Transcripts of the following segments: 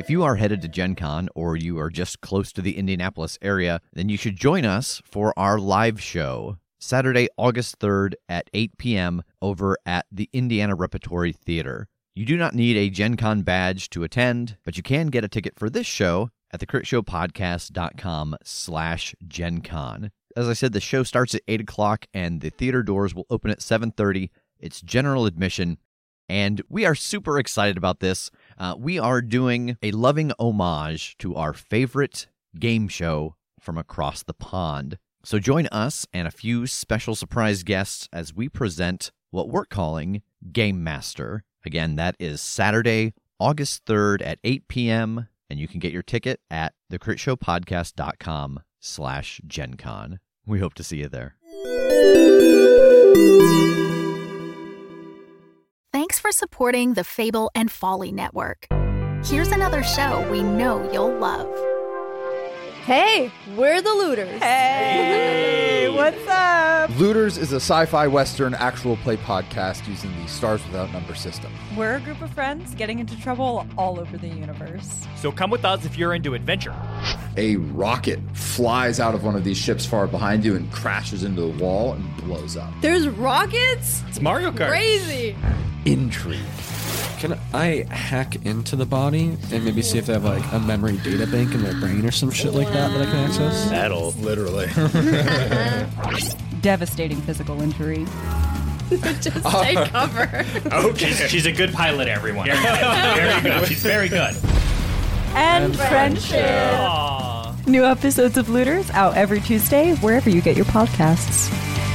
If you are headed to Gen Con or you are just close to the Indianapolis area, then you should join us for our live show, Saturday, August 3rd at 8 p.m. over at the Indiana Repertory Theater. You do not need a Gen Con badge to attend, but you can get a ticket for this show at thecritshowpodcast.com/GenCon. As I said, the show starts at 8 o'clock and the theater doors will open at 7:30. It's general admission, and we are super excited about this. We are doing a loving homage to our favorite game show from across the pond. So join us and a few special surprise guests as we present what we're calling Game Master. Again, that is Saturday, August 3rd at 8 p.m., and you can get your ticket at thecritshowpodcast.com/GenCon. We hope to see you there. Thanks for supporting the Fable and Folly Network. Here's another show we know you'll love. Hey, we're the Looters. Hey, what's up? Looters is a sci-fi western actual play podcast using the Stars Without Number system. We're a group of friends getting into trouble all over the universe. So come with us if you're into adventure. A rocket flies out of one of these ships far behind you and crashes into the wall and blows up. There's rockets? It's Mario Kart. Crazy. Intrigue. Can I hack into the body and maybe see if they have like a memory data bank in their brain or some shit like that I can access? That'll literally. Devastating physical injury. Just take cover. Oh, she's a good pilot, everyone. Very good. Very good. She's very good. And friendship. Aww. New episodes of Looters out every Tuesday, wherever you get your podcasts.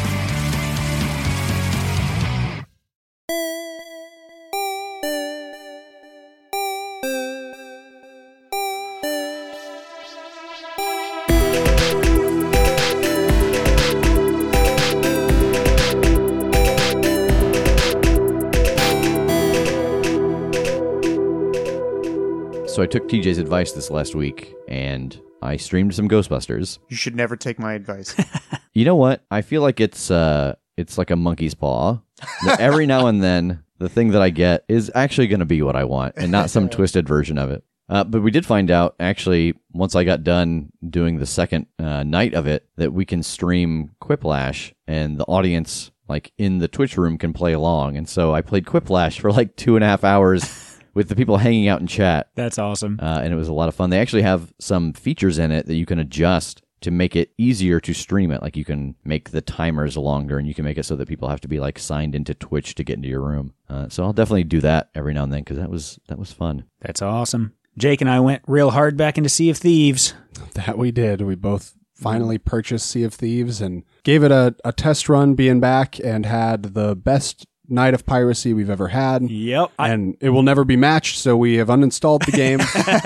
So I took TJ's advice this last week, and I streamed some Ghostbusters. You should never take my advice. You know what? I feel like it's like a monkey's paw. That every now and then, the thing that I get is actually going to be what I want, and not some twisted version of it. But we did find out, actually, once I got done doing the second night of it, that we can stream Quiplash, and the audience, like, in the Twitch room can play along. And so I played Quiplash for like 2.5 hours with the people hanging out in chat. That's awesome. And it was a lot of fun. They actually have some features in it that you can adjust to make it easier to stream it. Like you can make the timers longer, and you can make it so that people have to be like signed into Twitch to get into your room. So I'll definitely do that every now and then because that was fun. That's awesome. Jake and I went real hard back into Sea of Thieves. That we did. We both finally purchased Sea of Thieves and gave it a test run being back and had the best night of piracy we've ever had. Yep. And it will never be matched, so we have uninstalled the game.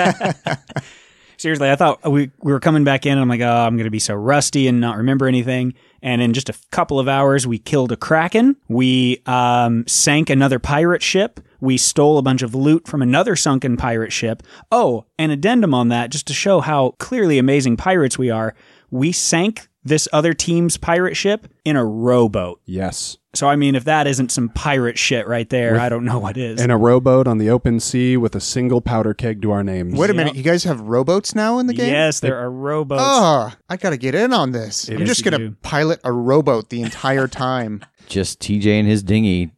Seriously, I thought we were coming back in, and I'm like, oh, I'm going to be so rusty and not remember anything. And in just a couple of hours, we killed a kraken. We sank another pirate ship. We stole a bunch of loot from another sunken pirate ship. Oh, an addendum on that, just to show how clearly amazing pirates we are. We sank this other team's pirate ship in a rowboat. Yes. So, I mean, if that isn't some pirate shit right there, I don't know what is. In a rowboat on the open sea with a single powder keg to our names. Wait a minute, you guys have rowboats now in the game? Yes, there are rowboats. Oh, I gotta get in on this. I'm Yes, just you gonna do. pilot a rowboat the entire time. Just TJ and his dinghy.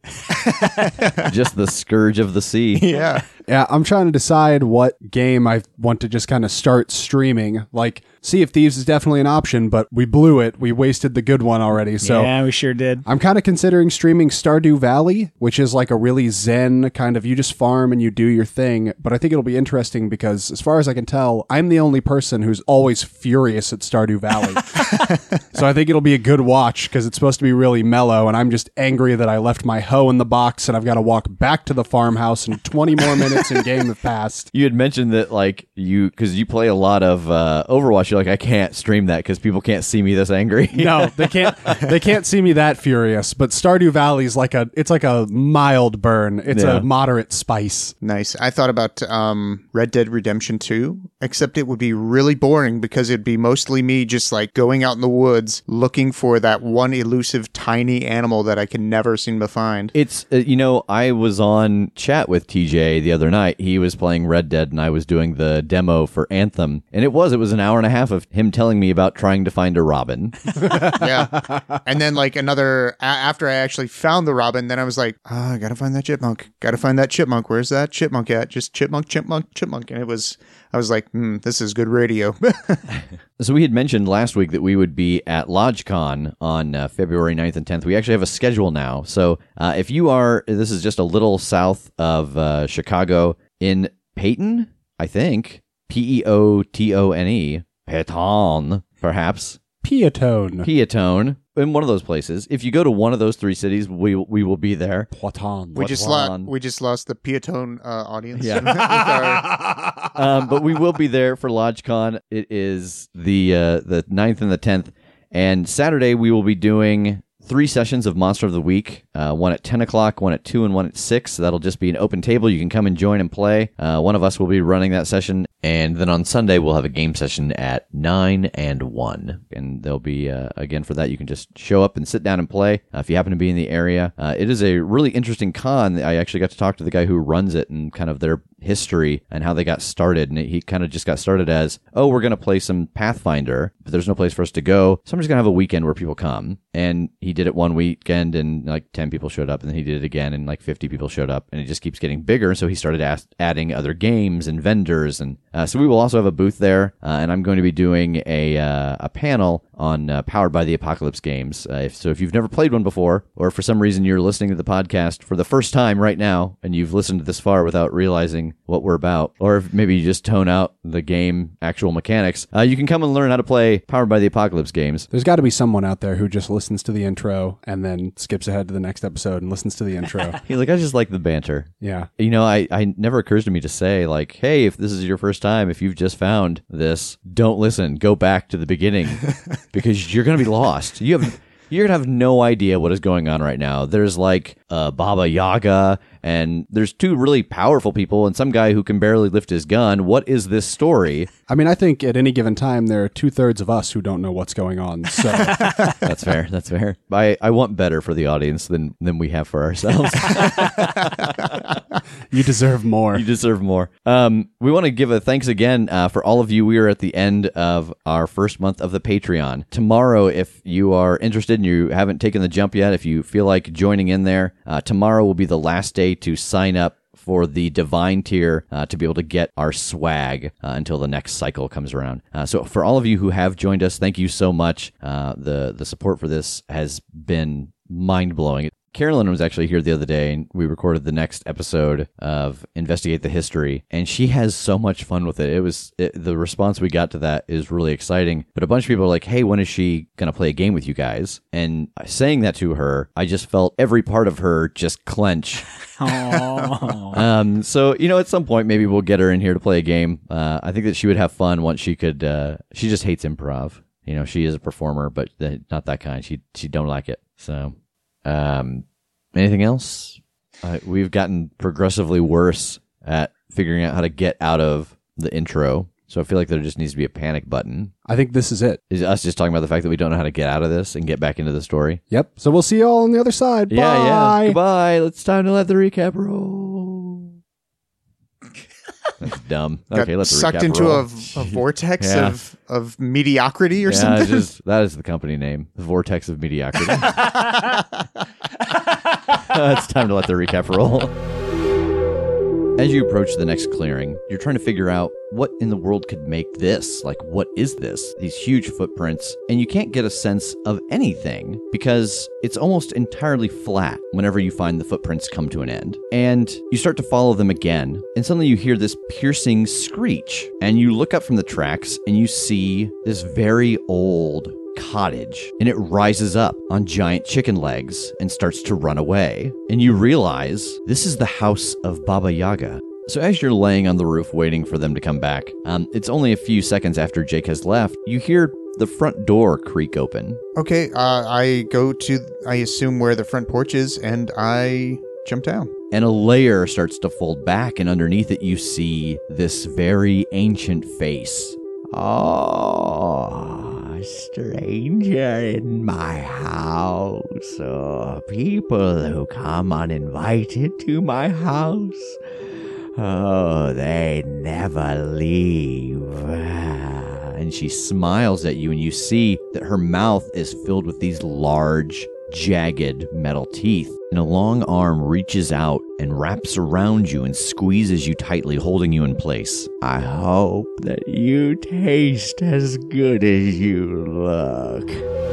Just the scourge of the sea. Yeah. Yeah, I'm trying to decide what game I want to just kind of start streaming. Like, Sea of Thieves is definitely an option, but we blew it. We wasted the good one already. So Yeah, we sure did. I'm kind of considering streaming Stardew Valley, which is like a really zen kind of, you just farm and you do your thing. But I think it'll be interesting because as far as I can tell, I'm the only person who's always furious at Stardew Valley. So I think it'll be a good watch because it's supposed to be really mellow, and I'm just angry that I left my hoe in the box and I've got to walk back to the farmhouse and 20 more minutes in game have passed. You had mentioned that, like, because you play a lot of Overwatch, you're like, I can't stream that because people can't see me this angry. No, they can't. They can't see me that furious. But Stardew Valley is like a mild burn. It's a moderate spice. Nice. I thought about Red Dead Redemption 2, except it would be really boring because it'd be mostly me just like going out in the woods looking for that one elusive tiny animal that I can never seem to find. It's, I was on chat with TJ the other other night. He was playing Red Dead and I was doing the demo for Anthem. And it was an hour and a half of him telling me about trying to find a robin. Yeah. And then like after I actually found the robin, then I was like, I gotta find that chipmunk. Gotta find that chipmunk. Where's that chipmunk at? Just chipmunk, chipmunk, chipmunk. And I was like, this is good radio. So we had mentioned last week that we would be at LodgeCon on February 9th and 10th. We actually have a schedule now. So if you are, this is just a little south of Chicago in Peyton, I think. Peotone. Peyton, perhaps. Peotone. In one of those places. If you go to one of those three cities, we will be there. Poitin. We just lost the Peotone audience. Yeah. But we will be there for LodgeCon. It is the 9th and the 10th. And Saturday we will be doing 3 sessions of Monster of the Week, one at 10 o'clock, one at 2, and one at 6. So that'll just be an open table. You can come and join and play. One of us will be running that session. And then on Sunday, we'll have a game session at 9 and 1. And there'll be, again, for that, you can just show up and sit down and play if you happen to be in the area. It is a really interesting con. I actually got to talk to the guy who runs it and kind of their history and how they got started. And he kind of just got started as, we're going to play some Pathfinder, but there's no place for us to go. So I'm just going to have a weekend where people come. And he did it one weekend and like 10 people showed up, and then he did it again and like 50 people showed up, and it just keeps getting bigger. So he started adding other games and vendors. And so we will also have a booth there, and I'm going to be doing a panel on Powered by the Apocalypse games. If you've never played one before, or for some reason you're listening to the podcast for the first time right now, and you've listened this far without realizing what we're about, or if maybe you just tone out the game actual mechanics, you can come and learn how to play Powered by the Apocalypse games. There's got to be someone out there who just listens to the intro and then skips ahead to the next episode and listens to the intro. He's like, I just like the banter. Yeah. You know, I never occurs to me to say, like, hey, if this is your first time, if you've just found this, don't listen. Go back to the beginning because you're going to be lost. You're going to have no idea what is going on right now. There's like Baba Yaga, and there's 2 really powerful people and some guy who can barely lift his gun. What is this story? I mean, I think at any given time, there are 2/3 of us who don't know what's going on. So That's fair. That's fair. I want better for the audience than we have for ourselves. You deserve more. You deserve more. We want to give a thanks again for all of you. We are at the end of our first month of the Patreon. Tomorrow, if you are interested and you haven't taken the jump yet, if you feel like joining in there, tomorrow will be the last day to sign up for the Divine tier to be able to get our swag until the next cycle comes around. So for all of you who have joined us, thank you so much. The support for this has been mind-blowing. Carolyn was actually here the other day, and we recorded the next episode of Investigate the History, and she has so much fun with it. The response we got to that is really exciting, but a bunch of people are like, hey, when is she going to play a game with you guys? And saying that to her, I just felt every part of her just clench. So, at some point, maybe we'll get her in here to play a game. I think that she would have fun once she could. She just hates improv. She is a performer, but not that kind. She don't like it. So, anything else? We've gotten progressively worse at figuring out how to get out of the intro. So I feel like there just needs to be a panic button. I think this is it. Is us just talking about the fact that we don't know how to get out of this and get back into the story? Yep. So we'll see you all on the other side. Bye. Yeah. Goodbye. It's time to let the recap roll. That's dumb. Okay, let's sucked recap into roll. a vortex of mediocrity or something. That is the company name, the Vortex of Mediocrity. It's time to let the recap roll. As you approach the next clearing, you're trying to figure out what in the world could make this. Like, what is this? These huge footprints. And you can't get a sense of anything because it's almost entirely flat whenever you find the footprints come to an end. And you start to follow them again, and suddenly you hear this piercing screech. And you look up from the tracks and you see this very old cottage, and it rises up on giant chicken legs and starts to run away. And you realize this is the house of Baba Yaga. So as you're laying on the roof waiting for them to come back, it's only a few seconds after Jake has left, you hear the front door creak open. Okay, I go to, I assume, where the front porch is, and I jump down. And a layer starts to fold back, and underneath it you see this very ancient face. Oh, stranger in my house, people who come uninvited to my house. Oh, they never leave. And she smiles at you, and you see that her mouth is filled with these large, jagged metal teeth. And a long arm reaches out and wraps around you and squeezes you tightly, holding you in place. I hope that you taste as good as you look.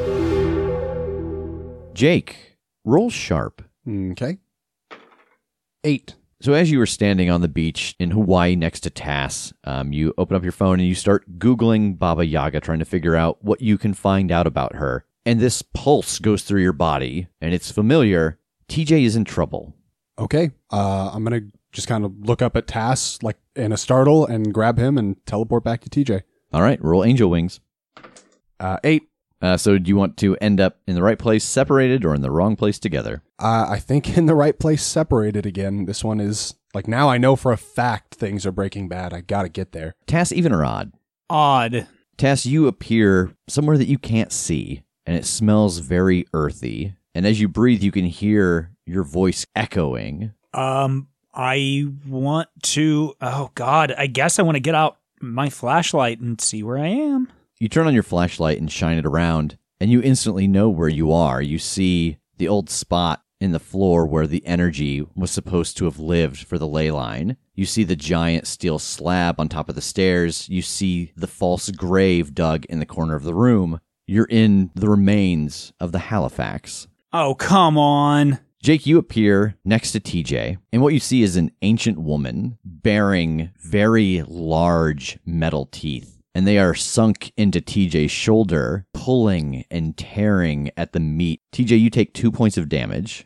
Jake, roll sharp. Okay. 8. So as you were standing on the beach in Hawaii next to Tass, you open up your phone and you start Googling Baba Yaga, trying to figure out what you can find out about her. And this pulse goes through your body, and it's familiar. TJ is in trouble. Okay. I'm going to just kind of look up at Tass like in a startle and grab him and teleport back to TJ. All right, roll angel wings. 8. So do you want to end up in the right place separated or in the wrong place together? I think in the right place separated again. This one is, like, now I know for a fact things are breaking bad. I gotta get there. Tass, even or odd? Odd. Tass, you appear somewhere that you can't see, and it smells very earthy. And as you breathe, you can hear your voice echoing. I want to, oh God, I guess I want to get out my flashlight and see where I am. You turn on your flashlight and shine it around, and you instantly know where you are. You see the old spot in the floor where the energy was supposed to have lived for the ley line. You see the giant steel slab on top of the stairs. You see the false grave dug in the corner of the room. You're in the remains of the Halifax. Oh, come on. Jake, you appear next to TJ, and what you see is an ancient woman bearing very large metal teeth. And they are sunk into TJ's shoulder, pulling and tearing at the meat. TJ, you take 2 points of damage.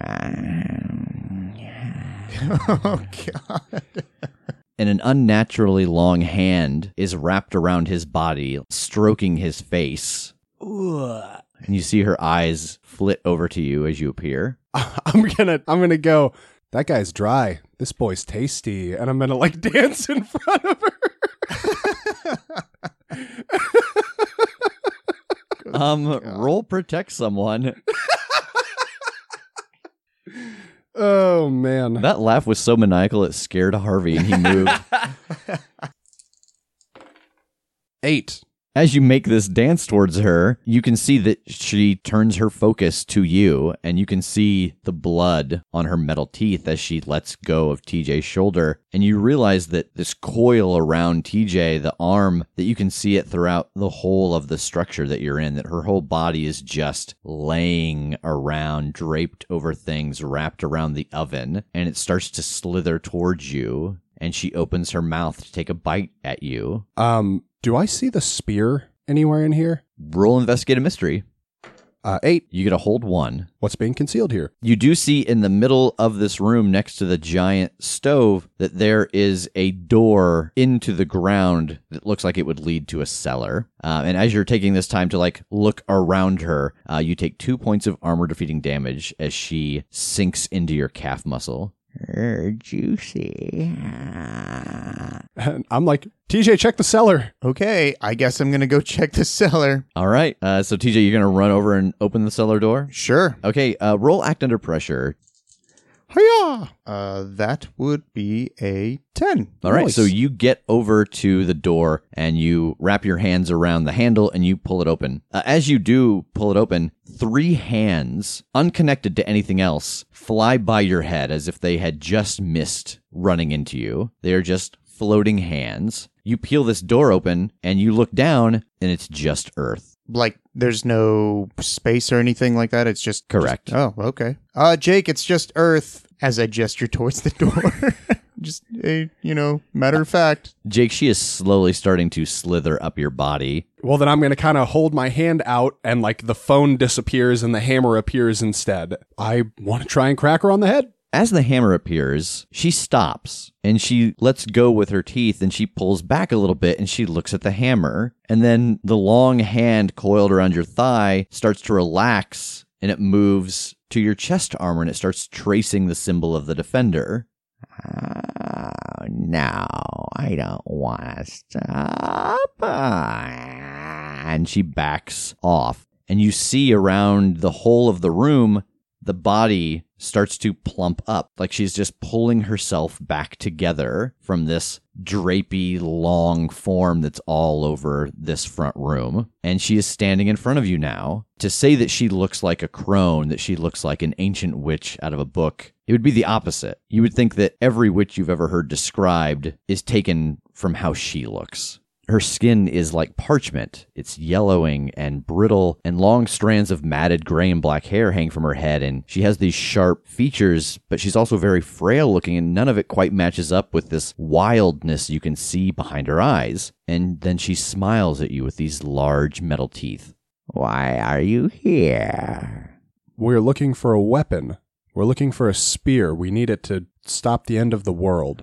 Oh, God. And an unnaturally long hand is wrapped around his body, stroking his face. Ugh. And you see her eyes flit over to you as you appear. I'm gonna go, that guy's dry. This boy's tasty. And I'm gonna, like, dance in front of her. Roll protect someone. Oh, man. That laugh was so maniacal it scared Harvey and he moved. 8. As you make this dance towards her, you can see that she turns her focus to you, and you can see the blood on her metal teeth as she lets go of TJ's shoulder. And you realize that this coil around TJ, the arm, that you can see it throughout the whole of the structure that you're in, that her whole body is just laying around, draped over things, wrapped around the oven, and it starts to slither towards you, and she opens her mouth to take a bite at you. Do I see the spear anywhere in here? Roll investigate a mystery. 8. You get a hold 1. What's being concealed here? You do see in the middle of this room next to the giant stove that there is a door into the ground that looks like it would lead to a cellar. And as you're taking this time to like look around her, you take 2 points of armor defeating damage as she sinks into your calf muscle. Juicy. And I'm like, TJ, check the cellar. Okay, I guess I'm going to go check the cellar. All right. So TJ, you're going to run over and open the cellar door? Sure. Okay. Roll act under pressure. Hiya! That would be a 10. All right, Nice. so you get over to the door and you wrap your hands around the handle and you pull it open. As you do pull it open, 3 hands, unconnected to anything else, fly by your head as if they had just missed running into you. They are just floating hands. You peel this door open and you look down and it's just earth. Like, there's no space or anything like that? It's just... Correct. Oh, okay. Jake, it's just Earth, as I gesture towards the door. Just a, matter of fact. Jake, she is slowly starting to slither up your body. Well, then I'm going to kind of hold my hand out and, like, the phone disappears and the hammer appears instead. I want to try and crack her on the head. As the hammer appears, she stops and she lets go with her teeth and she pulls back a little bit and she looks at the hammer. And then the long hand coiled around your thigh starts to relax and it moves to your chest armor and it starts tracing the symbol of the defender. No, I don't want to stop. And she backs off. And you see around the whole of the room the body starts to plump up, like she's just pulling herself back together from this drapey, long form that's all over this front room. And she is standing in front of you now. To say that she looks like a crone, that she looks like an ancient witch out of a book, it would be the opposite. You would think that every witch you've ever heard described is taken from how she looks. Her skin is like parchment. It's yellowing and brittle, and long strands of matted gray and black hair hang from her head, and she has these sharp features, but she's also very frail looking, and none of it quite matches up with this wildness you can see behind her eyes. And then she smiles at you with these large metal teeth. Why are you here? We're looking for a weapon. We're looking for a spear. We need it to stop the end of the world.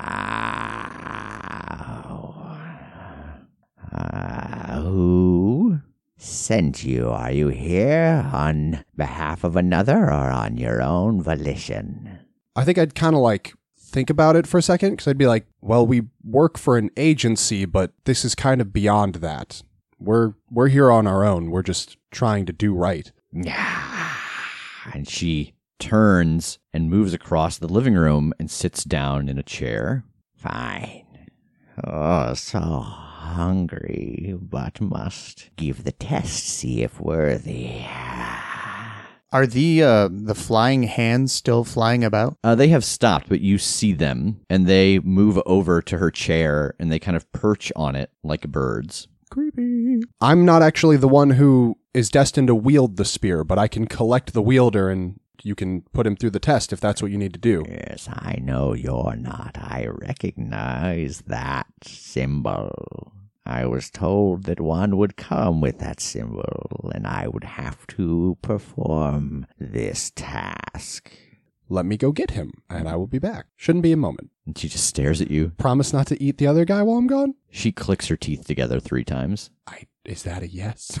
Who sent you? Are you here on behalf of another or on your own volition? I think I'd kind of like think about it for a second, because I'd be like, well, we work for an agency, but this is kind of beyond that. We're here on our own. We're just trying to do right. And she turns and moves across the living room and sits down in a chair. Fine. Oh, so hungry, but must give the test, see if worthy. Are the flying hands still flying about? They have stopped, but you see them, and they move over to her chair, and they kind of perch on it like birds. Creepy. I'm not actually the one who is destined to wield the spear, but I can collect the wielder and you can put him through the test if that's what you need to do. Yes, I know you're not. I recognize that symbol. I was told that one would come with that symbol, and I would have to perform this task. Let me go get him, and I will be back. Shouldn't be a moment. And she just stares at you. Promise not to eat the other guy while I'm gone? She clicks her teeth together 3 times. Is that a yes?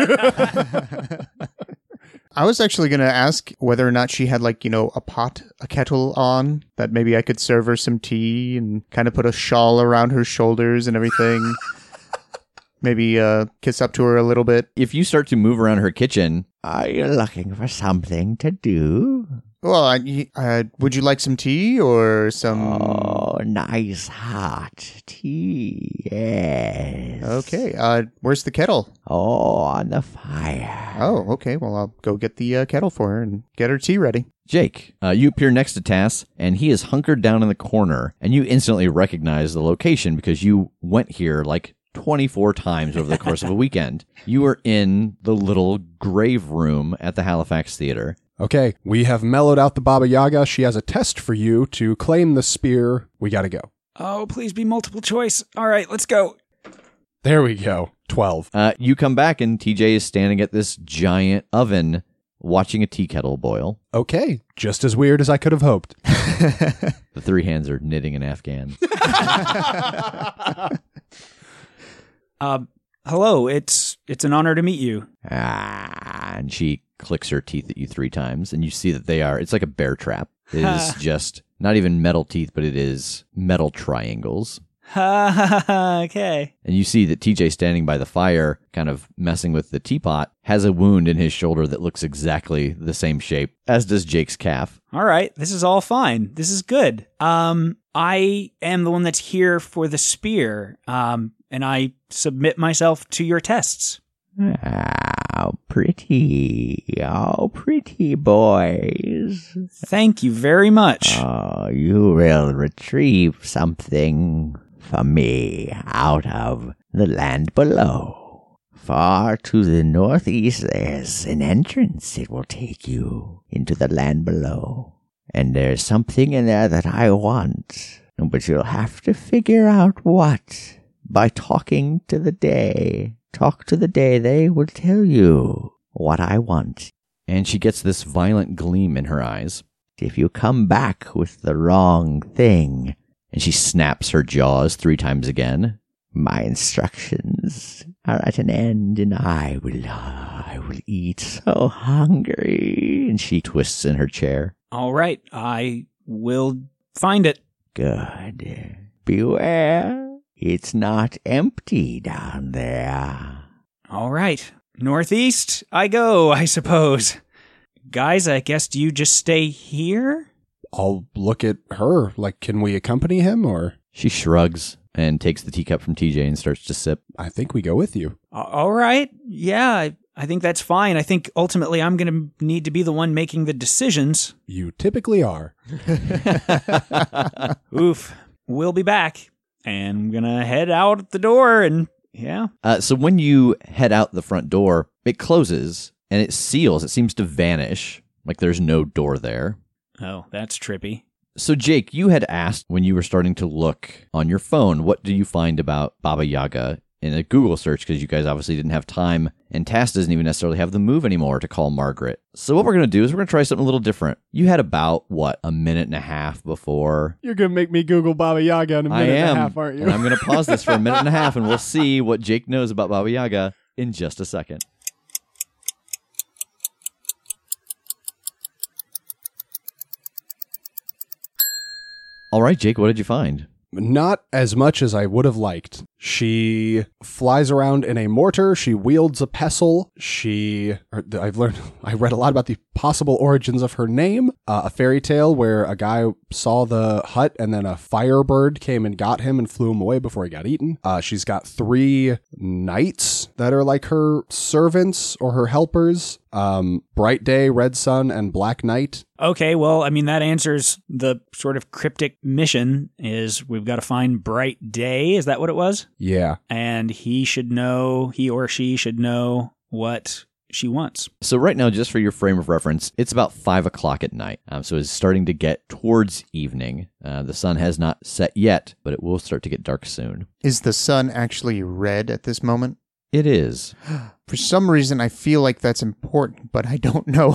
I was actually going to ask whether or not she had, like, a kettle on, that maybe I could serve her some tea and kind of put a shawl around her shoulders and everything. Maybe kiss up to her a little bit. If you start to move around her kitchen... Are you looking for something to do? Well, would you like some tea or some... Oh, nice hot tea, yes. Okay, where's the kettle? Oh, on the fire. Oh, okay, well, I'll go get the kettle for her and get her tea ready. Jake, you appear next to Tass, and he is hunkered down in the corner, and you instantly recognize the location because you went here like 24 times over the course of a weekend. You were in the little grave room at the Halifax Theater. Okay, we have mellowed out the Baba Yaga. She has a test for you to claim the spear. We gotta go. Oh, please be multiple choice. All right, let's go. There we go. 12. You come back, and TJ is standing at this giant oven watching a tea kettle boil. Okay, just as weird as I could have hoped. The 3 hands are knitting an Afghan. Hello, it's an honor to meet you. And she clicks her teeth at you 3 times, and you see that it's like a bear trap. It is just not even metal teeth, but it is metal triangles. Okay. And you see that TJ standing by the fire, kind of messing with the teapot, has a wound in his shoulder that looks exactly the same shape, as does Jake's calf. All right, this is all fine. This is good. I am the one that's here for the spear, and I submit myself to your tests. How pretty. Oh, pretty boys. Thank you very much. Oh, you will retrieve something for me out of the land below. Far to the northeast, there's an entrance. It will take you into the land below. And there's something in there that I want. But you'll have to figure out what by talking to the day. Talk to the day, they will tell you what I want. And she gets this violent gleam in her eyes. If you come back with the wrong thing... And she snaps her jaws 3 times again. My instructions are at an end, and I will eat so hungry. And she twists in her chair. All right, I will find it. Good. Beware. It's not empty down there. All right. Northeast I go, I suppose. guys, I guess, do you just stay here? I'll look at her. Like, can we accompany him, or? She shrugs and takes the teacup from TJ and starts to sip. I think we go with you. All right. Yeah, I think that's fine. I think ultimately I'm going to need to be the one making the decisions. You typically are. Oof. We'll be back. And I'm going to head out the door and, yeah. So when you head out the front door, it closes and it seals. It seems to vanish, like there's no door there. Oh, that's trippy. So, Jake, you had asked when you were starting to look on your phone, what do you find about Baba Yaga in a Google search? Because you guys obviously didn't have time, and Tass doesn't even necessarily have the move anymore to call Margaret. So what we're going to do is we're going to try something a little different. You had about, a minute and a half before. You're going to make me Google Baba Yaga in a minute and a half, aren't you? And I'm going to pause this for a minute and a half, and we'll see what Jake knows about Baba Yaga in just a second. All right, Jake, what did you find? Not as much as I would have liked. She flies around in a mortar. She wields a pestle. I read a lot about the possible origins of her name. A fairy tale where a guy saw the hut and then a firebird came and got him and flew him away before he got eaten. She's got 3 knights that are like her servants or her helpers. Bright Day, Red Sun, and Black Knight. Okay, well, I mean, that answers the sort of cryptic mission is we've got to find Bright Day. Is that what it was? Yeah. And he or she should know what she wants. So right now, just for your frame of reference, it's about 5 o'clock at night. So it's starting to get towards evening. The sun has not set yet, but it will start to get dark soon. Is the sun actually red at this moment? It is. For some reason, I feel like that's important, but I don't know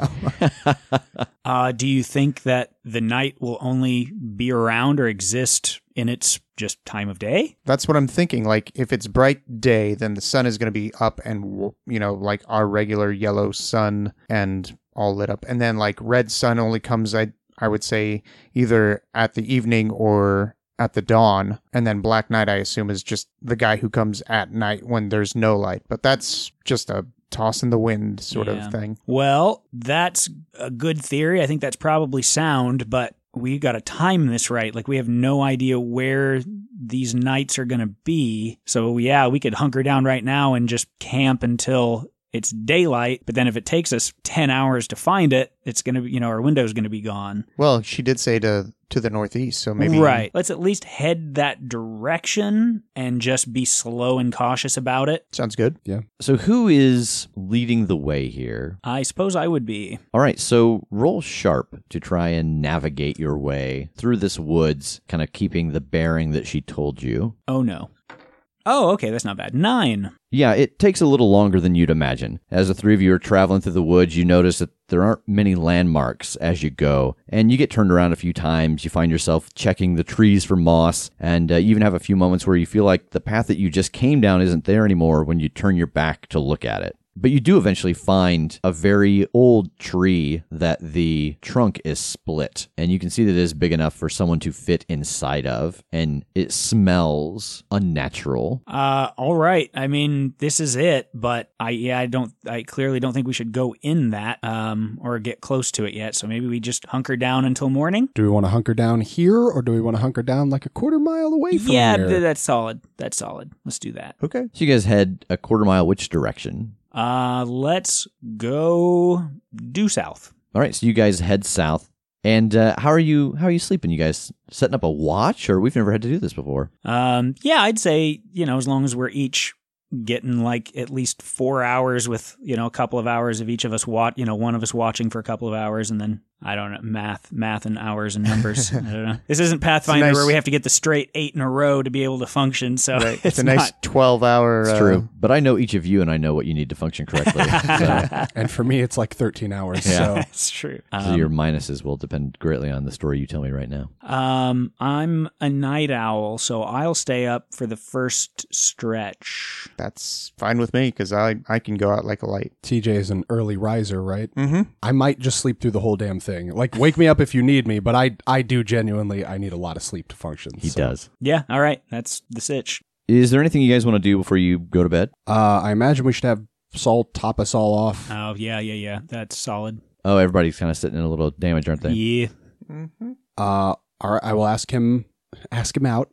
how. Do you think that the night will only be around or exist in its just time of day? That's what I'm thinking. Like, if it's bright day, then the sun is going to be up and, like our regular yellow sun and all lit up. And then, like, red sun only comes, I would say, either at the evening or at the dawn, and then Black Knight, I assume, is just the guy who comes at night when there's no light. But that's just a toss in the wind sort of thing. Well, that's a good theory. I think that's probably sound, but we got to time this right. Like, we have no idea where these nights are going to be. So, yeah, we could hunker down right now and just camp until it's daylight, but then if it takes us 10 hours to find it, it's going to be, our window's going to be gone. Well, she did say to the northeast, so maybe... Right. Let's at least head that direction and just be slow and cautious about it. Sounds good. Yeah. So who is leading the way here? I suppose I would be. All right, so roll sharp to try and navigate your way through this woods, kind of keeping the bearing that she told you. Oh, no. Oh, okay, that's not bad. 9. Yeah, it takes a little longer than you'd imagine. As the 3 of you are traveling through the woods, you notice that there aren't many landmarks as you go, and you get turned around a few times. You find yourself checking the trees for moss, and you even have a few moments where you feel like the path that you just came down isn't there anymore when you turn your back to look at it. But you do eventually find a very old tree that the trunk is split, and you can see that it is big enough for someone to fit inside of, and it smells unnatural. All right. I mean, this is it, but I clearly don't think we should go in that, or get close to it yet. So maybe we just hunker down until morning. Do we want to hunker down here, or do we want to hunker down like a quarter mile away from here? Yeah, that's solid. That's solid. Let's do that. Okay. So you guys head a quarter mile which direction? Let's go due south. All right, so you guys head south. And how are you sleeping? You guys setting up a watch, or we've never had to do this before? Yeah, I'd say, as long as we're each getting like at least 4 hours with, a couple of hours of each of us one of us watching for a couple of hours, and then I don't know, math and hours and numbers. I don't know. This isn't Pathfinder where we have to get the straight 8 in a row to be able to function. So right. It's a nice 12-hour. It's true, but I know each of you, and I know what you need to function correctly. So. And for me, it's like 13 hours. Yeah, so. That's true. So your minuses will depend greatly on the story you tell me right now. I'm a night owl, so I'll stay up for the first stretch. That's fine with me because I can go out like a light. TJ is an early riser, right? Mm-hmm. I might just sleep through the whole damn thing. Like, wake me up if you need me, but I do genuinely, I need a lot of sleep to function. He does. Yeah, all right. That's the sitch. Is there anything you guys want to do before you go to bed? I imagine we should have Saul top us all off. Oh, yeah. That's solid. Oh, everybody's kind of sitting in a little damage, aren't they? Yeah. All right, I will ask him out.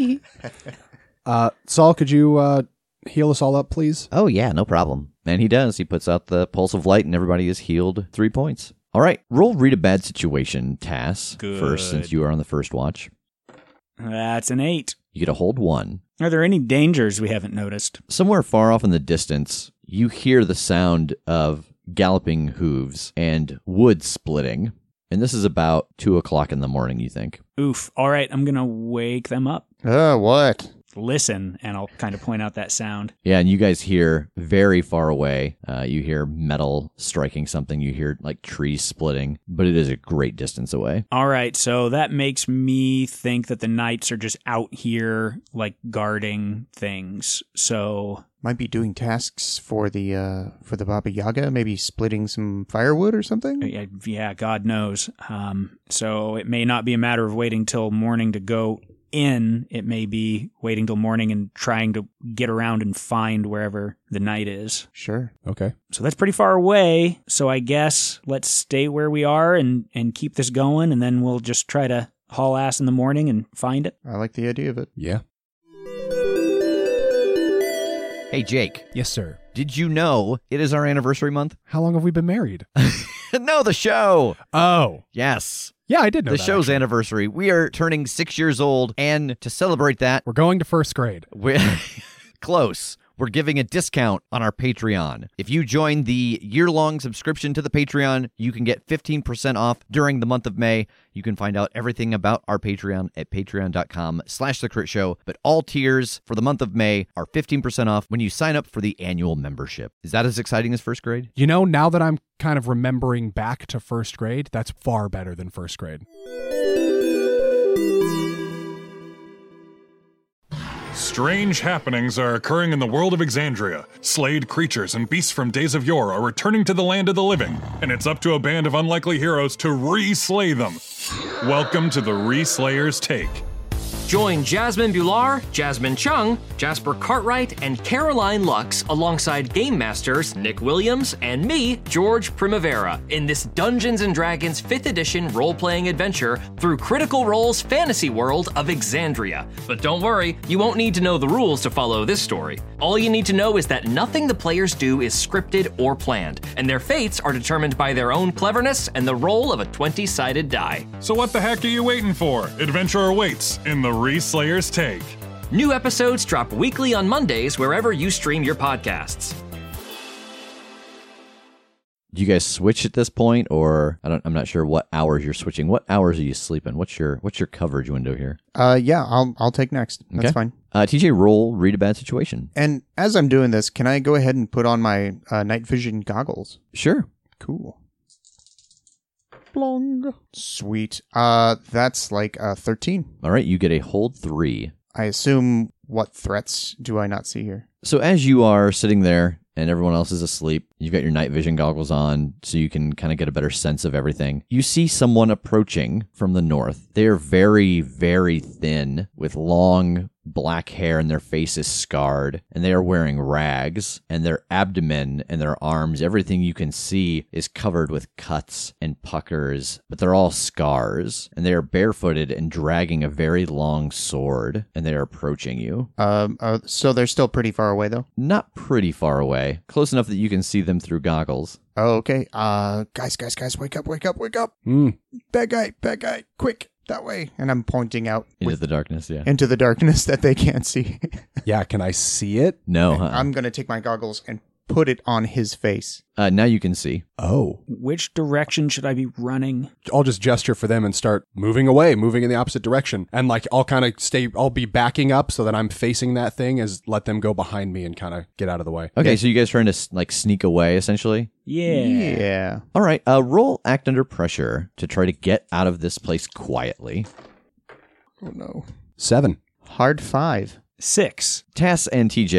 Saul, could you heal us all up, please? Oh, yeah, no problem. And he does. He puts out the pulse of light, and everybody is healed 3 points. All right, roll read a bad situation, Tass, first, since you are on the first watch. That's an 8. You get a hold 1. Are there any dangers we haven't noticed? Somewhere far off in the distance, you hear the sound of galloping hooves and wood splitting. And this is about 2 o'clock in the morning, you think. Oof. All right, I'm going to wake them up. What? Listen, and I'll kind of point out that sound. Yeah, and you guys hear very far away, you hear metal striking something, you hear like trees splitting, but it is a great distance away. All right, so that makes me think that the knights are just out here, like, guarding things. So Might be doing tasks for the Baba Yaga, maybe splitting some firewood or something? Yeah, God knows. So it may not be a matter of waiting till morning to go in. It may be waiting till morning and trying to get around and find wherever the knight is. Sure. Okay. So that's pretty far away. So I guess let's stay where we are and keep this going, and then we'll just try to haul ass in the morning and find it. I like the idea of it. Yeah. Hey, Jake. Yes, sir. Did you know it is our anniversary month? How long have we been married? No, the show. Oh. Yes. Yeah, I did know the that, show's actually. anniversary. We are turning 6 years old, and to celebrate that, We're going to first grade. we're close. We're giving a discount on our Patreon. If you join the year-long subscription to the Patreon, you can get 15% off during the month of May. You can find out everything about our Patreon at patreon.com/thecritshow. But all tiers for the month of May are 15% off when you sign up for the annual membership. Is that as exciting as first grade? You know, now that I'm kind of remembering back to first grade, that's far better than first grade. Strange happenings are occurring in the world of Exandria. Slayed creatures and beasts from days of yore are returning to the land of the living, and it's up to a band of unlikely heroes to re-slay them. Welcome to the Re-Slayer's Take. Join Jasmine Bular, Jasmine Chung, Jasper Cartwright, and Caroline Lux alongside Game Masters Nick Williams and me, George Primavera, in this Dungeons & Dragons 5th edition role-playing adventure through Critical Role's fantasy world of Exandria. But don't worry, you won't need to know the rules to follow this story. All you need to know is that nothing the players do is scripted or planned, and their fates are determined by their own cleverness and the roll of a 20-sided die. So what the heck are you waiting for? Adventure awaits in the Re-Slayer's Take. New episodes drop weekly on Mondays wherever you stream your podcasts. Do you guys switch at this point, or I'm not sure what hours you're switching. What hours are you sleeping? What's your coverage window here? Yeah, I'll take next. That's Okay. fine. TJ, roll read a bad situation. And as I'm doing this, can I go ahead and put on my night vision goggles? Sure. Cool. Blong. Sweet. That's like 13. All right, you get a hold 3. I assume, what threats do I not see here? So as you are sitting there and everyone else is asleep, you've got your night vision goggles on so you can kind of get a better sense of everything. You see someone approaching from the north. They are very, very thin with long black hair and their face is scarred, and they are wearing rags, and their abdomen and their arms, everything you can see is covered with cuts and puckers, but they're all scars, and they are barefooted and dragging a very long sword, and they are approaching you. So they're still pretty far away, though? Not pretty far away. Close enough that you can see them through goggles. Oh, okay. Guys, wake up. Bad guy, quick. That way. And I'm pointing out Into the darkness, yeah. into the darkness that they can't see. Yeah, can I see it? No, I'm going to take my goggles and put it on his face. now you can see. Oh. Which direction should I be running? I'll just gesture for them and start moving away, moving in the opposite direction. And like, I'll be backing up so that I'm facing that thing as let them go behind me and kind of get out of the way. Okay, so you guys trying to like sneak away, essentially? Yeah. All right, roll act under pressure to try to get out of this place quietly. Oh, no. 7. Hard 5. 6. Tass and TJ,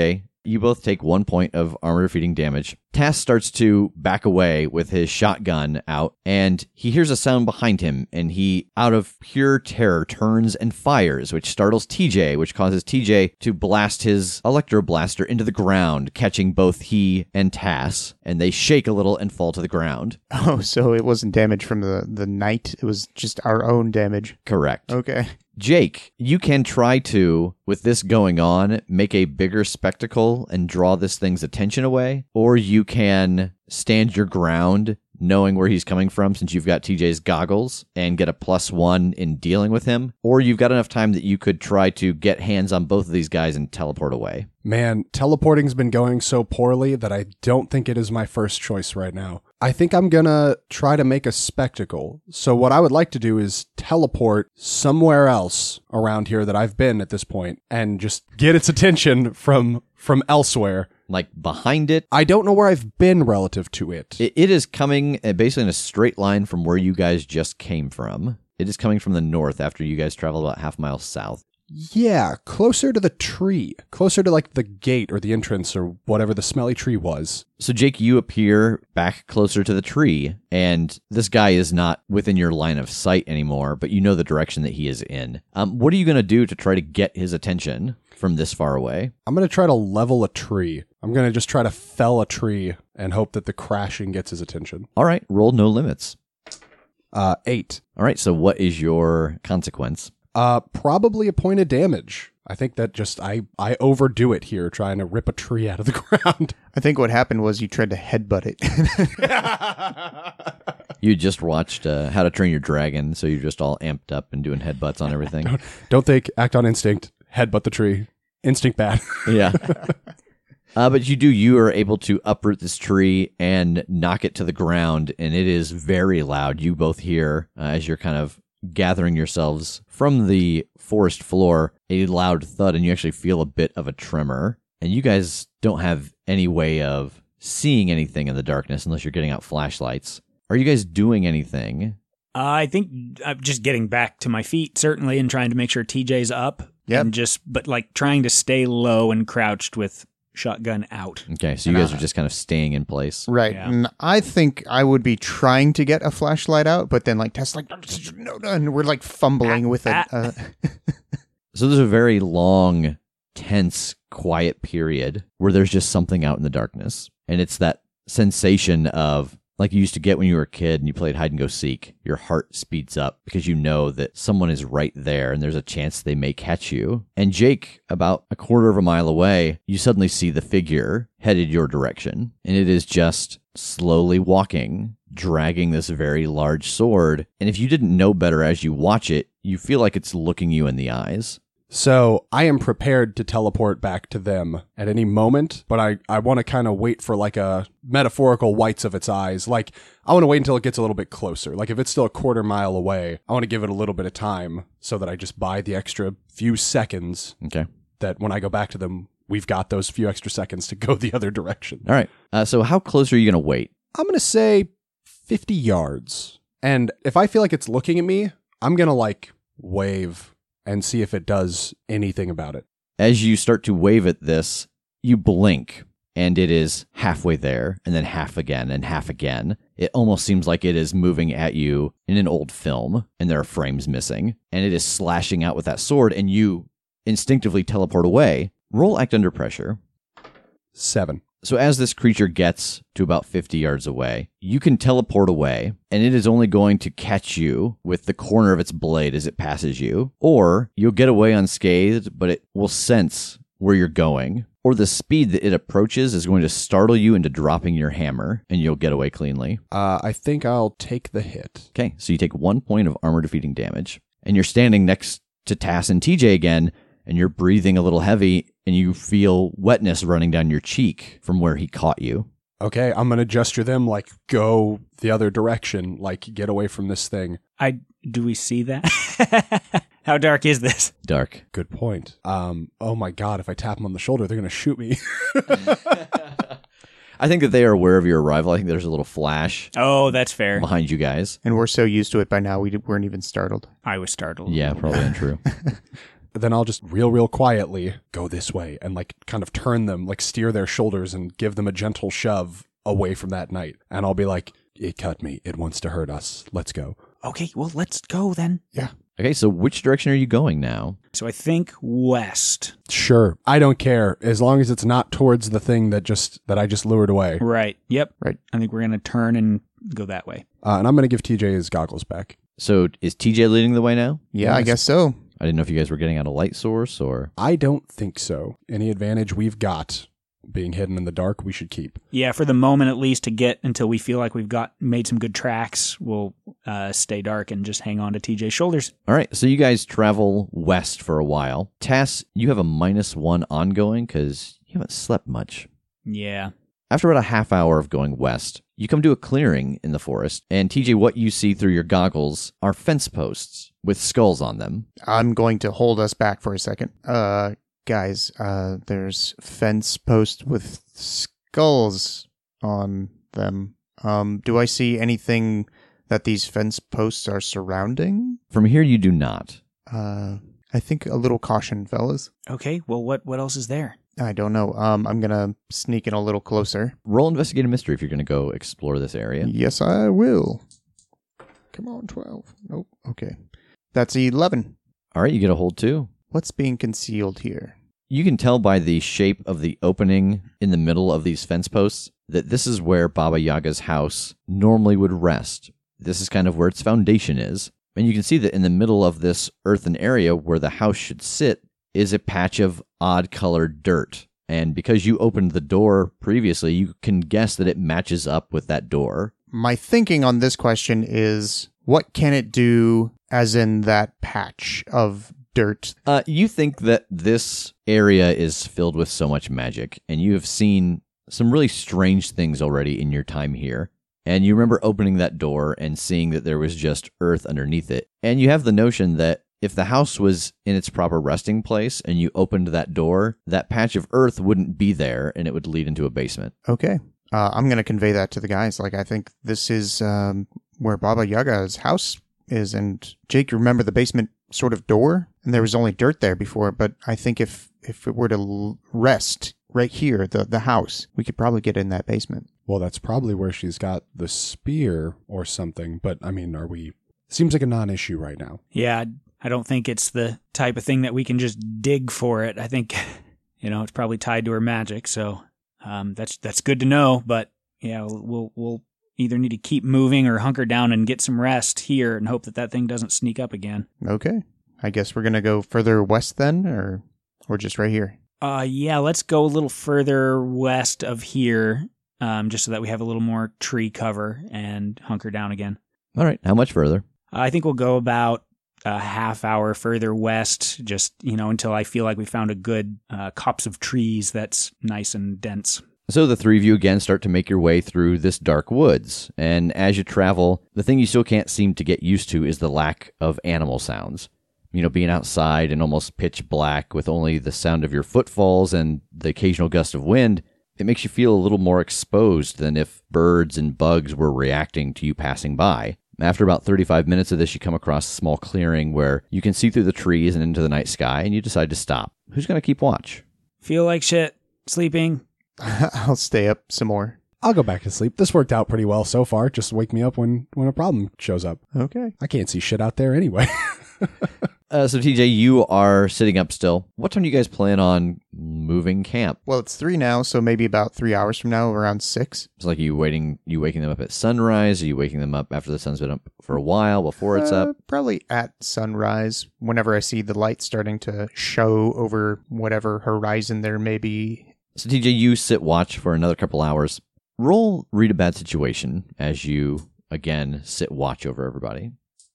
You both take 1 point of armor-defeating damage. Tass starts to back away with his shotgun out, and he hears a sound behind him, and he, out of pure terror, turns and fires, which startles TJ, which causes TJ to blast his electro blaster into the ground, catching both he and Tass, and they shake a little and fall to the ground. Oh, so it wasn't damage from the knight. It was just our own damage. Correct. Okay. Jake, you can try to, with this going on, make a bigger spectacle and draw this thing's attention away, or you can stand your ground knowing where he's coming from since you've got TJ's goggles and get a +1 in dealing with him, or you've got enough time that you could try to get hands on both of these guys and teleport away. Man, teleporting's been going so poorly that I don't think it is my first choice right now. I think I'm gonna try to make a spectacle. So what I would like to do is teleport somewhere else around here that I've been at this point and just get its attention from elsewhere. Like behind it? I don't know where I've been relative to it. It is coming basically in a straight line from where you guys just came from. It is coming from the north after you guys traveled about half a mile south. Yeah, closer to the tree. Closer to like the gate or the entrance or whatever the smelly tree was. So Jake, you appear back closer to the tree, and this guy is not within your line of sight anymore, but you know the direction that he is in. What are you going to do to try to get his attention from this far away? I'm going to try to level a tree. I'm going to just try to fell a tree and hope that the crashing gets his attention. All right, roll no limits. 8. All right, so what is your consequence? Probably a point of damage. I think that just, I overdo it here trying to rip a tree out of the ground. I think what happened was you tried to headbutt it. You just watched How to Train Your Dragon, so you're just all amped up and doing headbutts on everything. Don't think, act on instinct, headbutt the tree. Instinct bad. Yeah. But you are able to uproot this tree and knock it to the ground, and it is very loud. You both hear, as you're kind of gathering yourselves from the forest floor, a loud thud, and you actually feel a bit of a tremor. And you guys don't have any way of seeing anything in the darkness unless you're getting out flashlights. Are you guys doing anything? I think I'm just getting back to my feet, certainly, and trying to make sure TJ's up. Yep. And but like trying to stay low and crouched with shotgun out. Okay, so you guys are just kind of staying in place. Right. Yeah. And I think I would be trying to get a flashlight out, but then like Tess like, no, and we're like fumbling with it. So there's a very long, tense, quiet period where there's just something out in the darkness. And it's that sensation of, like you used to get when you were a kid and you played hide and go seek. Your heart speeds up because you know that someone is right there and there's a chance they may catch you. And Jake, about a quarter of a mile away, you suddenly see the figure headed your direction. And it is just slowly walking, dragging this very large sword. And if you didn't know better as you watch it, you feel like it's looking you in the eyes. So I am prepared to teleport back to them at any moment, but I want to kind of wait for like a metaphorical whites of its eyes. Like I want to wait until it gets a little bit closer. Like if it's still a quarter mile away, I want to give it a little bit of time so that I just buy the extra few seconds. Okay. That when I go back to them, we've got those few extra seconds to go the other direction. All right. So how close are you going to wait? I'm going to say 50 yards. And if I feel like it's looking at me, I'm going to like wave and see if it does anything about it. As you start to wave at this, you blink, and it is halfway there, and then half again, and half again. It almost seems like it is moving at you in an old film, and there are frames missing, and it is slashing out with that sword, and you instinctively teleport away. Roll Act Under Pressure. 7. So as this creature gets to about 50 yards away, you can teleport away, and it is only going to catch you with the corner of its blade as it passes you, or you'll get away unscathed, but it will sense where you're going, or the speed that it approaches is going to startle you into dropping your hammer, and you'll get away cleanly. I think I'll take the hit. Okay, so you take 1 point of armor-defeating damage, and you're standing next to Tass and TJ again, and you're breathing a little heavy, and you feel wetness running down your cheek from where he caught you. Okay, I'm going to gesture them, like, go the other direction, like, get away from this thing. Do we see that? How dark is this? Dark. Good point. Oh my god, if I tap them on the shoulder, they're going to shoot me. I think that they are aware of your arrival. I think there's a little flash. Oh, that's fair. Behind you guys. And we're so used to it by now, we weren't even startled. I was startled. Yeah, probably untrue. then I'll just real quietly go this way and like kind of turn them, like steer their shoulders and give them a gentle shove away from that knight. And I'll be like, it cut me. It wants to hurt us. Let's go. Okay, well, let's go then. Yeah. Okay, so which direction are you going now? So I think west. Sure. I don't care as long as it's not towards the thing that I just lured away. Right. Yep. Right. I think we're going to turn and go that way. And I'm going to give TJ his goggles back. So is TJ leading the way now? Yeah, I guess so. I didn't know if you guys were getting out a light source or... I don't think so. Any advantage we've got being hidden in the dark, we should keep. Yeah, for the moment at least, to get until we feel like we've made some good tracks, we'll stay dark and just hang on to TJ's shoulders. All right, so you guys travel west for a while. Tass, you have a -1 ongoing because you haven't slept much. Yeah. After about a half hour of going west, you come to a clearing in the forest, and TJ, what you see through your goggles are fence posts with skulls on them. I'm going to hold us back for a second. Guys, there's fence posts with skulls on them. Do I see anything that these fence posts are surrounding? From here, you do not. I think a little caution, fellas. Okay, well, what else is there? I don't know. I'm going to sneak in a little closer. Roll Investigate a Mystery if you're going to go explore this area. Yes, I will. Come on, 12. Nope. Okay. That's 11. All right, you get a hold too. What's being concealed here? You can tell by the shape of the opening in the middle of these fence posts that this is where Baba Yaga's house normally would rest. This is kind of where its foundation is. And you can see that in the middle of this earthen area where the house should sit is a patch of odd-colored dirt. And because you opened the door previously, you can guess that it matches up with that door. My thinking on this question is, what can it do as in that patch of dirt? You think that this area is filled with so much magic, and you have seen some really strange things already in your time here. And you remember opening that door and seeing that there was just earth underneath it. And you have the notion that if the house was in its proper resting place and you opened that door, that patch of earth wouldn't be there and it would lead into a basement. Okay. I'm going to convey that to the guys. Like, I think this is where Baba Yaga's house is. And Jake, you remember the basement sort of door? And there was only dirt there before. But I think if it were to rest right here, the house, we could probably get in that basement. Well, that's probably where she's got the spear or something. But, I mean, seems like a non-issue right now. Yeah, I don't think it's the type of thing that we can just dig for it. I think, it's probably tied to her magic. So that's good to know. But, yeah, we'll either need to keep moving or hunker down and get some rest here and hope that thing doesn't sneak up again. Okay. I guess we're going to go further west then, or just right here? Yeah, let's go a little further west of here, just so that we have a little more tree cover and hunker down again. All right. How much further? I think we'll go about a half hour further west, just, until I feel like we found a good copse of trees that's nice and dense. So the three of you again start to make your way through this dark woods. And as you travel, the thing you still can't seem to get used to is the lack of animal sounds. Being outside and almost pitch black with only the sound of your footfalls and the occasional gust of wind, it makes you feel a little more exposed than if birds and bugs were reacting to you passing by. After about 35 minutes of this, you come across a small clearing where you can see through the trees and into the night sky, and you decide to stop. Who's going to keep watch? Feel like shit. Sleeping. I'll stay up some more. I'll go back to sleep. This worked out pretty well so far. Just wake me up when a problem shows up. Okay. I can't see shit out there anyway. So TJ, you are sitting up still. What time do you guys plan on moving camp? Well, it's 3 now, so maybe about 3 hours from now, around 6. It's like you waking them up at sunrise? Are you waking them up after the sun's been up for a while, before it's up? Probably at sunrise, whenever I see the light starting to show over whatever horizon there may be. So TJ, you sit watch for another couple hours. Roll Read a Bad Situation as you, again, sit watch over everybody.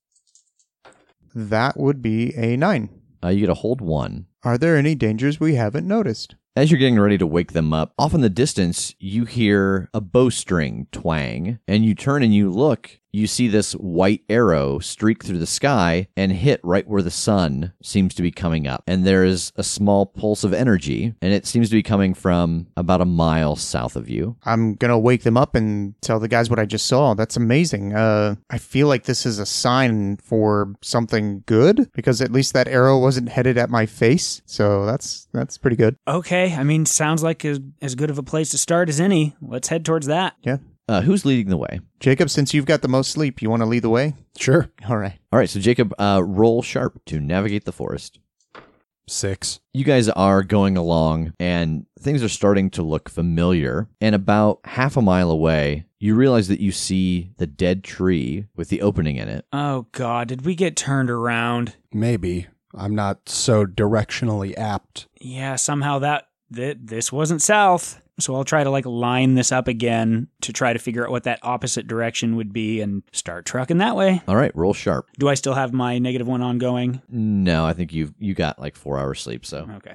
That would be a 9. You get a hold 1. Are there any dangers we haven't noticed? As you're getting ready to wake them up, off in the distance, you hear a bowstring twang, and you turn and you look, you see this white arrow streak through the sky and hit right where the sun seems to be coming up. And there is a small pulse of energy, and it seems to be coming from about a mile south of you. I'm going to wake them up and tell the guys what I just saw. That's amazing. I feel like this is a sign for something good, because at least that arrow wasn't headed at my face. So that's pretty good. Okay, I mean, sounds like as good of a place to start as any. Let's head towards that. Yeah. Who's leading the way? Jacob, since you've got the most sleep, you want to lead the way? Sure. All right. All right, so Jacob, roll sharp to navigate the forest. 6. You guys are going along, and things are starting to look familiar. And about half a mile away, you realize that you see the dead tree with the opening in it. Oh, God, did we get turned around? Maybe. I'm not so directionally apt. Yeah, somehow this wasn't south. So I'll try to line this up again to try to figure out what that opposite direction would be and start trucking that way. All right, roll sharp. Do I still have my -1 ongoing? No, I think you got 4 hours sleep, so. Okay.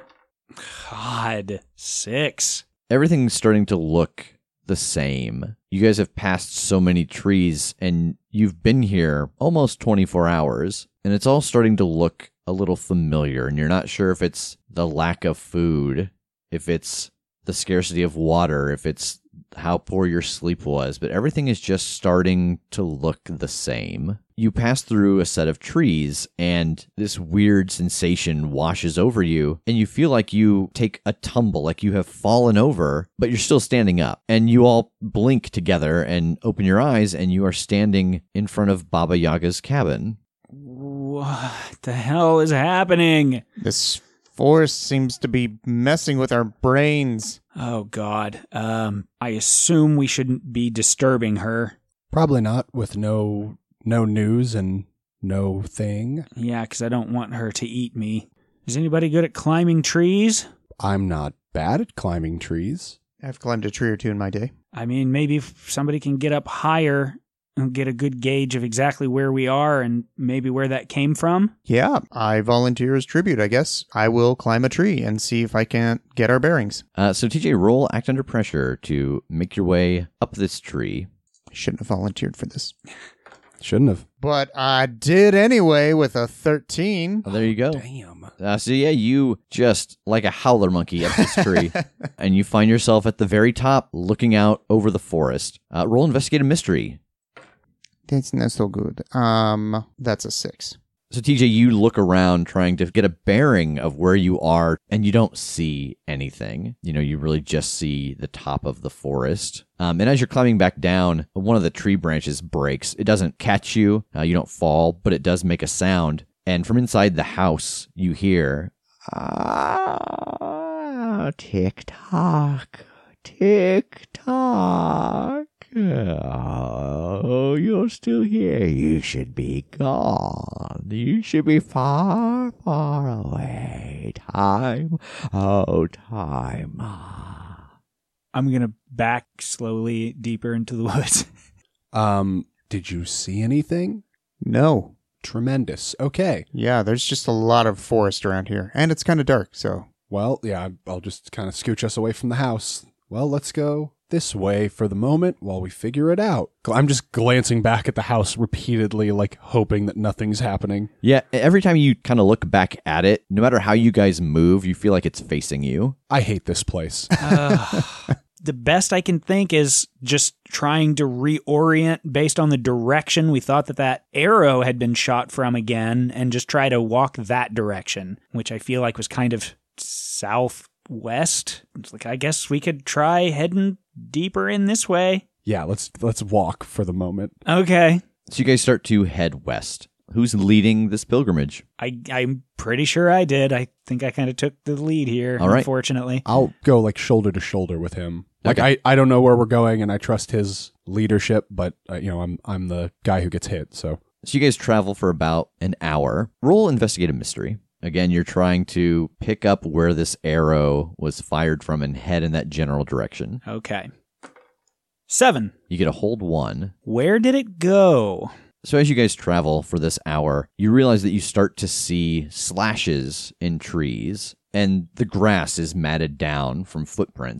God, 6. Everything's starting to look the same. You guys have passed so many trees, and you've been here almost 24 hours, and it's all starting to look a little familiar, and you're not sure if it's the lack of food, if it's the scarcity of water, if it's how poor your sleep was, but everything is just starting to look the same. You pass through a set of trees, and this weird sensation washes over you, and you feel like you take a tumble, like you have fallen over, but you're still standing up. And you all blink together and open your eyes, and you are standing in front of Baba Yaga's cabin. What the hell is happening? This forest seems to be messing with our brains. Oh, God. I assume we shouldn't be disturbing her. Probably not, with no news and no thing. Yeah, because I don't want her to eat me. Is anybody good at climbing trees? I'm not bad at climbing trees. I've climbed a tree or two in my day. I mean, maybe if somebody can get up higher and get a good gauge of exactly where we are and maybe where that came from. Yeah, I volunteer as tribute, I guess. I will climb a tree and see if I can't get our bearings. So TJ, roll act under pressure to make your way up this tree. I shouldn't have volunteered for this. Shouldn't have. But I did anyway with a 13. Oh, there you go. Damn. So yeah, you just like a howler monkey up this tree, and you find yourself at the very top looking out over the forest. Roll investigate a mystery. That's not so good. That's a 6. So TJ, you look around trying to get a bearing of where you are, and you don't see anything. You really just see the top of the forest. And as you're climbing back down, one of the tree branches breaks. It doesn't catch you. You don't fall, but it does make a sound. And from inside the house, you hear, tick-tock, tick-tock. Oh, you're still here. You should be gone. You should be far, far away. Time. Oh, time. I'm going to back slowly deeper into the woods. Did you see anything? No. Tremendous. Okay. Yeah, there's just a lot of forest around here, and it's kind of dark, so. Well, yeah, I'll just kind of scooch us away from the house. Well, let's go this way for the moment while we figure it out. I'm just glancing back at the house repeatedly, hoping that nothing's happening. Yeah, every time you kind of look back at it, no matter how you guys move, you feel like it's facing you. I hate this place. The best I can think is just trying to reorient based on the direction we thought that arrow had been shot from again, and just try to walk that direction, which I feel like was kind of southwest. It's I guess we could try heading deeper in this way. Yeah, let's walk for the moment. Okay. So you guys start to head west. Who's leading this pilgrimage? I'm pretty sure I did. I think I kind of took the lead here, all right. Unfortunately. I'll go shoulder to shoulder with him. Okay. I don't know where we're going, and I trust his leadership, but I'm the guy who gets hit. So you guys travel for about an hour. Roll investigate a mystery. Again, you're trying to pick up where this arrow was fired from and head in that general direction. Okay. 7. You get a hold 1. Where did it go? So as you guys travel for this hour, you realize that you start to see slashes in trees, and the grass is matted down from footprints.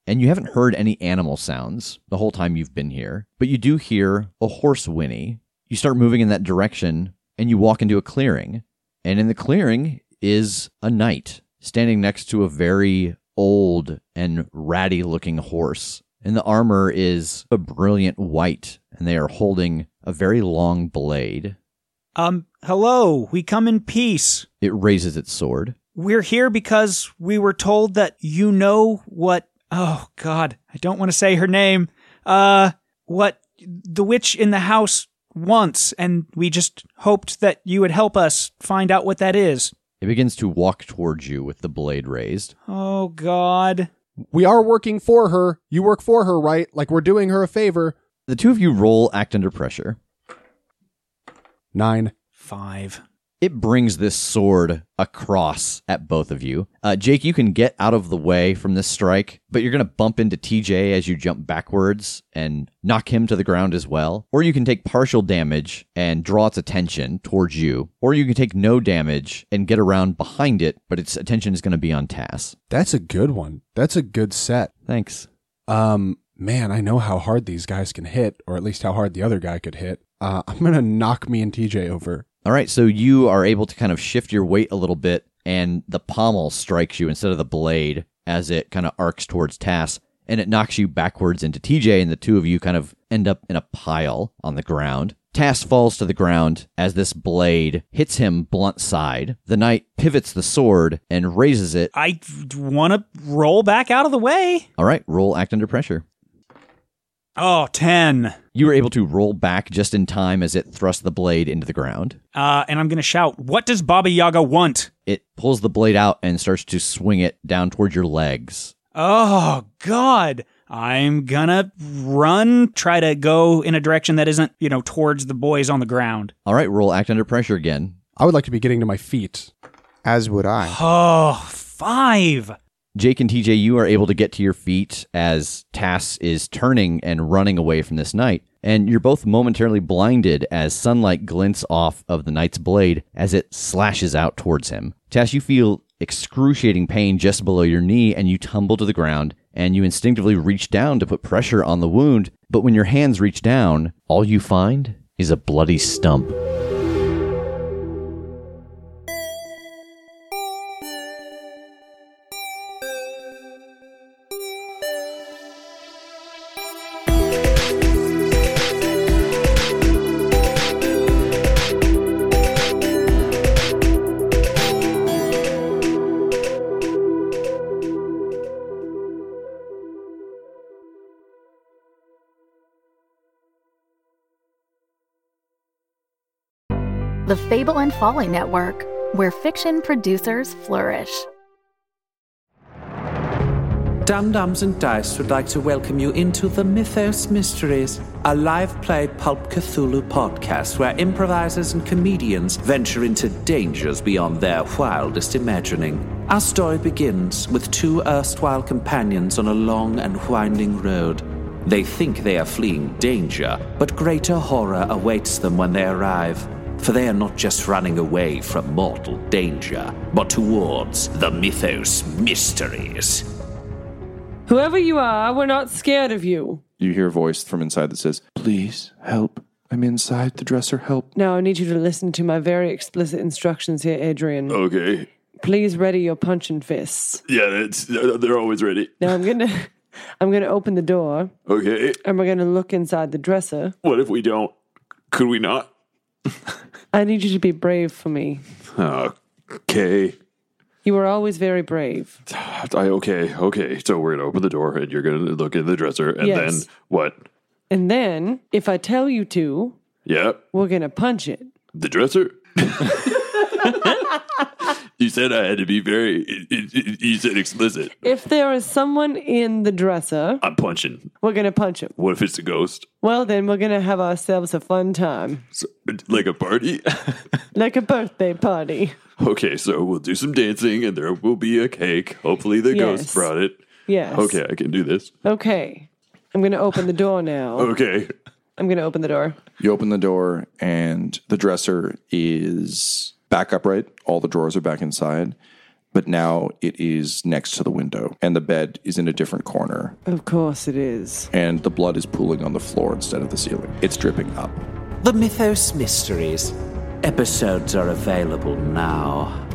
and you haven't heard any animal sounds the whole time you've been here, but you do hear a horse whinny. You start moving in that direction, and you walk into a clearing. And in the clearing is a knight standing next to a very old and ratty-looking horse. And the armor is a brilliant white, and they are holding a very long blade. Hello, we come in peace. It raises its sword. We're here because we were told that you know what... Oh, God, I don't want to say her name. What the witch in the house wants, and we just hoped that you would help us find out what that is. It begins to walk towards you with the blade raised. Oh, God. We are working for her. You work for her, right? Like we're doing her a favor. The two of you roll act under pressure. 9. 5. It brings this sword across at both of you. Jake, you can get out of the way from this strike, but you're going to bump into TJ as you jump backwards and knock him to the ground as well. Or you can take partial damage and draw its attention towards you. Or you can take no damage and get around behind it, but its attention is going to be on Tass. That's a good one. That's a good set. Thanks. Man, I know how hard these guys can hit, or at least how hard the other guy could hit. I'm going to knock me and TJ over. All right, so you are able to kind of shift your weight a little bit, and the pommel strikes you instead of the blade as it kind of arcs towards Tass, and it knocks you backwards into TJ, and the two of you kind of end up in a pile on the ground. Tass falls to the ground as this blade hits him blunt side. The knight pivots the sword and raises it. I want to roll back out of the way. All right, roll act under pressure. Oh, 10. You were able to roll back just in time as it thrust the blade into the ground. And I'm going to shout, what does Baba Yaga want? It pulls the blade out and starts to swing it down towards your legs. Oh, God. I'm gonna run, try to go in a direction that isn't, towards the boys on the ground. All right, roll act under pressure again. I would like to be getting to my feet. As would I. Oh, 5. Jake and TJ, you are able to get to your feet as Tass is turning and running away from this knight, and you're both momentarily blinded as sunlight glints off of the knight's blade as it slashes out towards him. Tass, you feel excruciating pain just below your knee, and you tumble to the ground, and you instinctively reach down to put pressure on the wound, but when your hands reach down, all you find is a bloody stump. The Fable and Folly Network, where fiction producers flourish. Dum-Dums and Dice would like to welcome you into the Mythos Mysteries, a live play Pulp Cthulhu podcast where improvisers and comedians venture into dangers beyond their wildest imagining. Our story begins with two erstwhile companions on a long and winding road. They think they are fleeing danger, but greater horror awaits them when they arrive. For they are not just running away from mortal danger, but towards the Mythos Mysteries. Whoever you are, we're not scared of you. You hear a voice from inside that says, "Please, help. I'm inside the dresser, help." Now I need you to listen to my very explicit instructions here, Adrian. Okay. Please ready your punching fists. Yeah, they're always ready. Now I'm gonna open the door. Okay. And we're gonna look inside the dresser. What if we don't? Could we not? I need you to be brave for me. Okay. You were always very brave. Okay. So we're going to open the door and you're going to look in the dresser and then what? And then, if I tell you to, we're going to punch it. The dresser? You said I had to be you said explicit. If there is someone in the dresser, I'm punching. We're going to punch him. What if it's a ghost? Well, then we're going to have ourselves a fun time. So, like a party? Like a birthday party. Okay, so we'll do some dancing and there will be a cake. Hopefully the ghost brought it. Yes. Okay, I can do this. Okay. I'm going to open the door now. Okay. I'm going to open the door. You open the door and the dresser is back upright. All the drawers are back inside. but now it is next to the window, and the bed is in a different corner. Of course it is. And the blood is pooling on the floor instead of the ceiling. It's dripping up. The Mythos Mysteries. Episodes are available now.